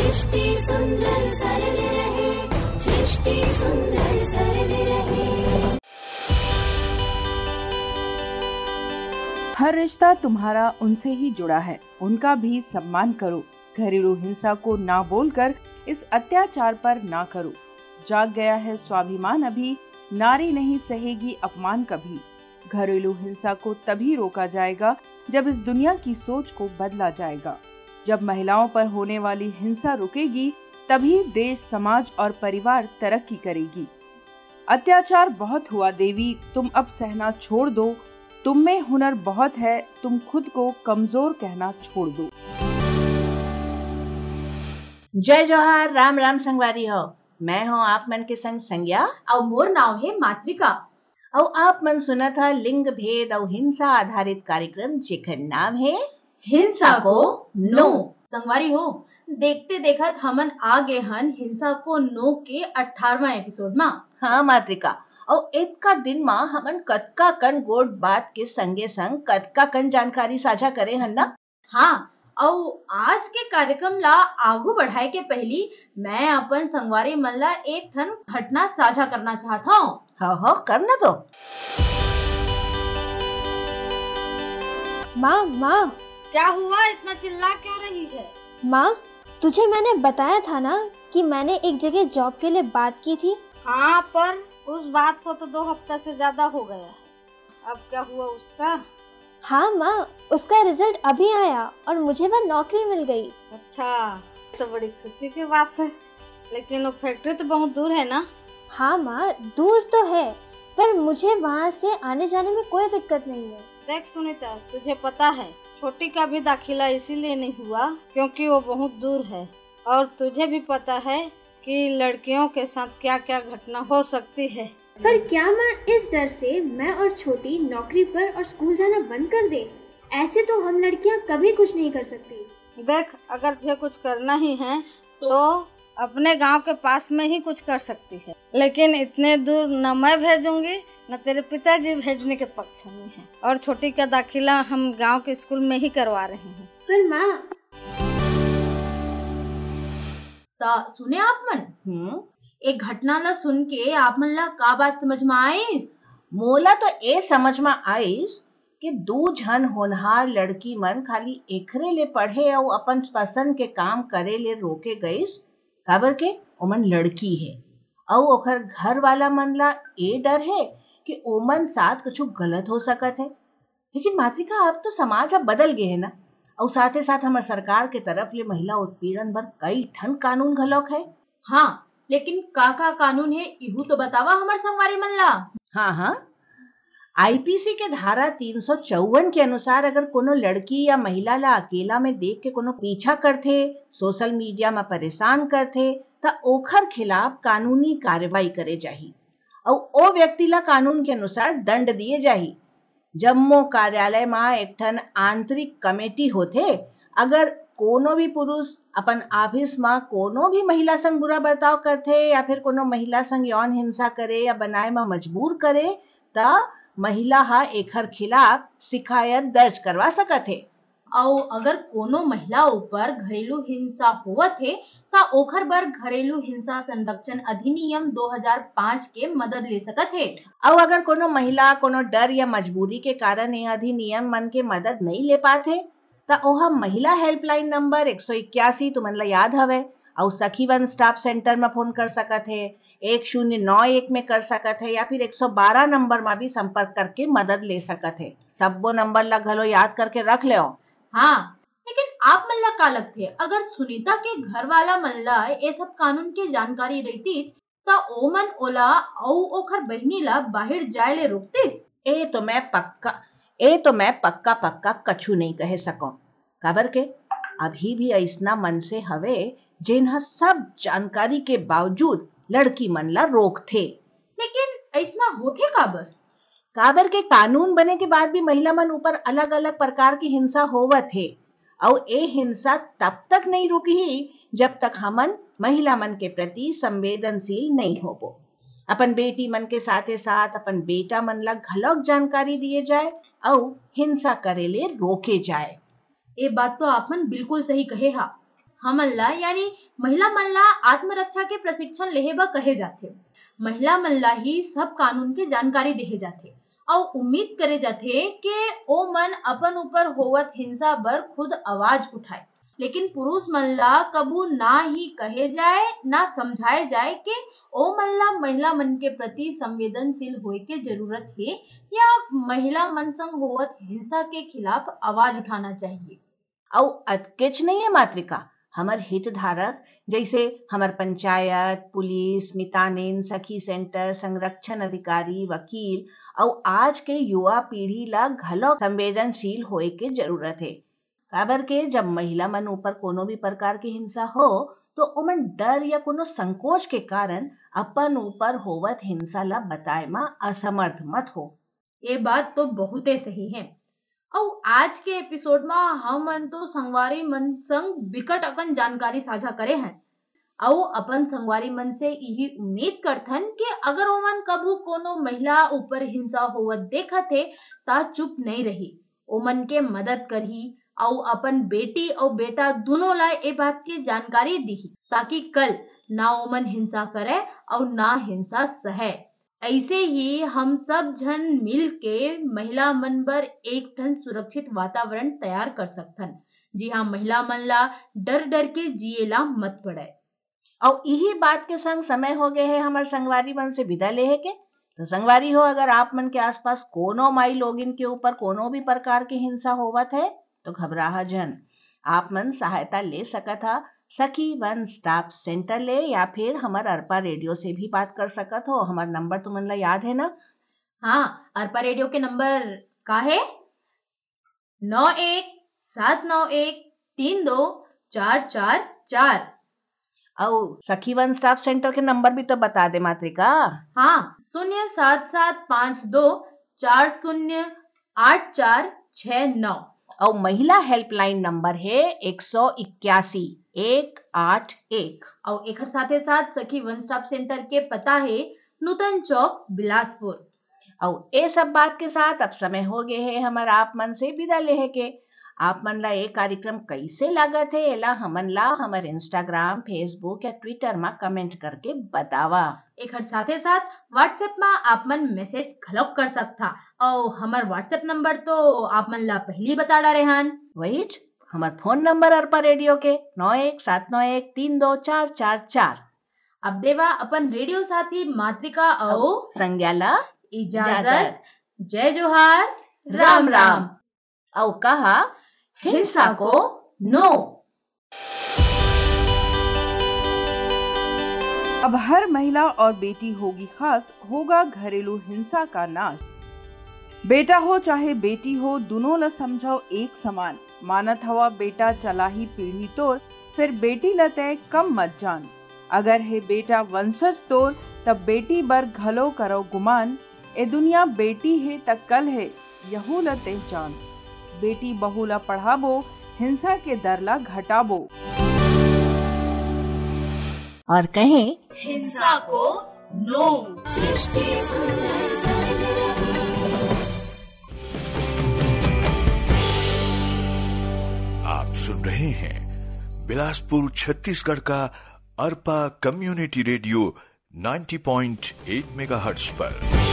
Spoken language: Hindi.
सृष्टि सुंदर सरल रहे, सृष्टि सुंदर सरल रहे। हर रिश्ता तुम्हारा उनसे ही जुड़ा है, उनका भी सम्मान करो। घरेलू हिंसा को ना बोलकर इस अत्याचार पर ना करो। जाग गया है स्वाभिमान अभी, नारी नहीं सहेगी अपमान कभी। घरेलू हिंसा को तभी रोका जाएगा जब इस दुनिया की सोच को बदला जाएगा। जब महिलाओं पर होने वाली हिंसा रुकेगी तभी देश, समाज और परिवार तरक्की करेगी। अत्याचार बहुत हुआ देवी, तुम अब सहना छोड़ दो। तुम में हुनर बहुत है, तुम खुद को कमजोर कहना छोड़ दो। जय जोहार, राम राम संगवारी हो। मैं हूँ आप मन के संग संज्ञा और मोर नाव है मातृका। और आप मन सुना था लिंग भेद और हिंसा आधारित कार्यक्रम जेकर नाम है हिंसा को नो। संगवारी हो, देखते देखत हमन आ गए हन हिंसा को नो के 18वां एपिसोड में। हाँ मातृका, और एक का दिन में हमन कतका कन गोट बात के संगे संग कतका कन जानकारी साझा करे हन ना। हाँ, और आज के कार्यक्रम ला आगू बढ़ाए के पहली मैं अपन संगवारी मन ला एक ठन घटना साझा करना चाहता हूँ। हाँ करना तो। माँ क्या हुआ, इतना चिल्ला क्यों रही है? माँ, तुझे मैंने बताया था ना कि मैंने एक जगह जॉब के लिए बात की थी। हाँ, पर उस बात को तो 2 हफ्ता से ज्यादा हो गया है। अब क्या हुआ उसका? हाँ माँ, उसका रिजल्ट अभी आया और मुझे वह नौकरी मिल गई। अच्छा, तो बड़ी खुशी की बात है। लेकिन वो फैक्ट्री तो बहुत दूर है ना? हाँ माँ, दूर तो है, पर मुझे वहाँ से आने जाने में कोई दिक्कत नहीं है। देख सुनीता, तुझे पता है छोटी का भी दाखिला इसीलिए नहीं हुआ क्योंकि वो बहुत दूर है, और तुझे भी पता है कि लड़कियों के साथ क्या क्या घटना हो सकती है। पर क्या माँ इस डर से मैं और छोटी नौकरी पर और स्कूल जाना बंद कर दे? ऐसे तो हम लड़कियाँ कभी कुछ नहीं कर सकती। देख, अगर तुझे कुछ करना ही है तो अपने गांव के पास में ही कुछ कर सकती है, लेकिन इतने दूर न मैं भेजूंगी न तेरे पिताजी भेजने के पक्ष में है, और छोटी का दाखिला हम गांव के स्कूल में ही करवा रहे हैं। पर माँ, सुने आप मन? एक घटना ला सुन के आप मन ला का बात समझ में आईस? मोला तो ए समझ में आईस कि 2 झन होनहार लड़की मन खाली एकरे ले पढ़े और अपन पसंद के काम करे ले रोके गईस। काबर के ओमन लड़की है और ओकर घर वाला मन ला ए डर है कि ओमन साथ कुछ गलत हो सकत है। लेकिन मातृका, अब तो समाज अब बदल गए है ना, और साथ ही साथ हमारे सरकार के तरफ ले महिला उत्पीड़न पर कई ठन कानून घलोक है। हाँ, लेकिन का कानून है इहू तो बतावा हमार संगवारी मन ला। हाँ, आईपीसी के धारा 354 के अनुसार अगर कोनो लड़की या महिला ला अकेला में देख के कोनो पीछा करथे, सोशल मीडिया में परेशान करथे, त ओखर खिलाफ कानूनी कार्रवाई करे जाही और ओ व्यक्ति ला कानून के अनुसार दंड दिए जाही। जम्मो कार्यालय में एक ठन आंतरिक कमेटी होथे। अगर कोनो भी पुरुष अपन ऑफिस में कोनो भी महिला संग बुरा बर्ताव करथे या फिर कोनो महिला संग यौन हिंसा करे या बनाए में मजबूर करे त महिला हा एकर खिलाफ शिकायत दर्ज करवा सकत है। और अगर कोनो महिला ऊपर घरेलू हिंसा होवत है ता ओखर बर घरेलू हिंसा संरक्षण अधिनियम 2005 के मदद ले सकत है। और अगर कोनो महिला कोनो डर या मजबूरी के कारण ये अधिनियम मन के मदद नहीं ले पाते ता ओहा महिला हेल्पलाइन नंबर 181 तुमन ला याद हवे, और सखीवन स्टाफ सेंटर में फोन कर सकत है, 1091 में कर सकत है, या फिर 112 नंबर में भी संपर्क करके मदद ले सकत है। सबो नंबर ला घलो याद करके रख ले। हाँ, लेकिन आप मन ला का लगथे अगर सुनीता के घर वाला मन ला ये सब कानून के जानकारी रहती ता ओमन ओला औ ओखर बहनी ला बाहर जाए ले रोकतीस? ए तो मैं पक्का कछु नहीं कहे सको। काबर के अभी भी ऐसना मन से हवे जेनहा सब जानकारी के बावजूद लड़की मन ला रोक थे। लेकिन ऐसना होथे काबर के कानून बने के बाद भी महिला मन ऊपर अलग अलग प्रकार की हिंसा होवत है, और ए हिंसा तब तक नहीं रुकी जब तक हमन महिला मन के प्रति संवेदनशील नहीं होबो। अपन बेटी मन के साथे साथ अपन बेटा मन ला घलक जानकारी दिए जाए और हिंसा करे ले रोके जाए। ये बात तो आपन बिल्कुल सही कहे हा। हमला यानी महिला मन ला आत्मरक्षा के प्रशिक्षण लेहे बर कहे जाथे। महिला मन ला ही सब कानून के जानकारी देहे जाथे और उम्मीद करे जाथे कि ओ मन अपन ऊपर होवत हिंसा बर खुद आवाज उठाए, लेकिन पुरुष मन ला कबू ना ही कहे जाए ना समझाए जाए कि ओ मन ला महिला मन के प्रति संवेदनशील होए के जरूरत है या महिला मन संग होवत हिंसा के खिलाफ आवाज उठाना चाहिए। और अटकेच नहीं है मातृका, हमर हितधारक जैसे हमर पंचायत, पुलिस, मितानिन, सखी सेंटर, संरक्षण अधिकारी, वकील और आज के युवा पीढ़ी ला घलो संवेदनशील होए के जरूरत है। काबर के जब महिला मन ऊपर कोनो भी प्रकार की हिंसा हो तो ओमन डर या कोनो संकोच के कारण अपन ऊपर होवत हिंसा ला बताए मा असमर्थ मत हो। ये बात तो बहुत ही सही है। और आज के एपिसोड में हम मन तो संगवारी मन संग बिकट अकन जानकारी साझा करे हैं और अपन संगवारी मन से यही उम्मीद करथन कि अगर ओमन कभू कोनो महिला ऊपर हिंसा होवत देखत है ता चुप नहीं रही, ओमन के मदद करही और अपन बेटी और बेटा दोनों ला ए बात की जानकारी दी ताकि कल ना ओमन हिंसा करे और ना हिंसा सहे। ऐसे ही हम सब जन मिल के महिला मन बर एक ठन सुरक्षित वातावरण तैयार कर सकथन। जी हाँ, महिला मन ला डर डर के जिएला मत पड़े। और यही बात के संग समय हो गए है हमारे संगवारी मन से विदा लेहे के। तो संगवारी हो, अगर आप मन के आसपास कोनो माई लोगिन के ऊपर कोनो भी प्रकार की हिंसा होवत है तो घबराहा जन, आप मन सहायता ले सकत हा सखी वन स्टॉप सेंटर ले या फिर हमार अरपा रेडियो से भी बात कर सकत हो। हमार नंबर तुमन ला याद है ना? हाँ, अरपा रेडियो के नंबर का है 9179132444। और सखी वन स्टॉप सेंटर के नंबर भी तो बता दे मातृका। हाँ, 07752408469। और महिला हेल्पलाइन नंबर है 181-181। और एक साथे साथ सखी वन स्टॉप सेंटर के पता है नूतन चौक बिलासपुर। और ये सब बात के साथ अब समय हो गए है हमारा आप मन से विदा लेहे के। आप मन ला ये कार्यक्रम कैसे लागत है एला हमन ला हमारे इंस्टाग्राम, फेसबुक या ट्विटर में कमेंट करके बतावा। एक साथे साथ व्हाट्सएप में आप मन मैसेज घलोक कर सकता और हमार व्हाट्सएप नंबर तो आप मन ला पहली बता डाले हन। वही हमार फोन नंबर अरपा रेडियो के 9179132444। अब देवा अपन रेडियो साथी मातृका और संज्ञाला इजाजत। जय जोहार, राम राम। और कहा हिंसा को नो। अब हर महिला और बेटी होगी खास, होगा घरेलू हिंसा का नाश। बेटा हो चाहे बेटी हो, दोनों ला समझाओ एक समान। मानत हवा बेटा चला ही पीढ़ी तोर, फिर बेटी लते कम मत जान। अगर है बेटा वंशज तोर, तब बेटी बर घलो करो गुमान। ए दुनिया बेटी है तक कल है, यहू लते जान। बेटी बहू ला पढ़ाबो, हिंसा के दर ला घटाबो। और कहें हिंसा को नो। सृष्टि सुंदर सरल रहे। आप सुन रहे हैं बिलासपुर छत्तीसगढ़ का अरपा कम्युनिटी रेडियो 90.8 मेगाहर्ट्ज पर।